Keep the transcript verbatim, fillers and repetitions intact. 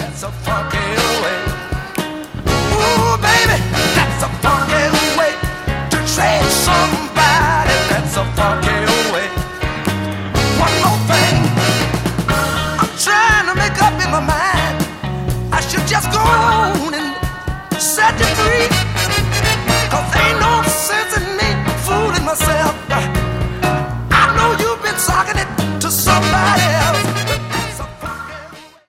that's a funky way. Ooh, baby, that's a funky way to treat somebody. That's a funky way. One more thing, I'm trying to make up in my mind. I should just go on and set you free.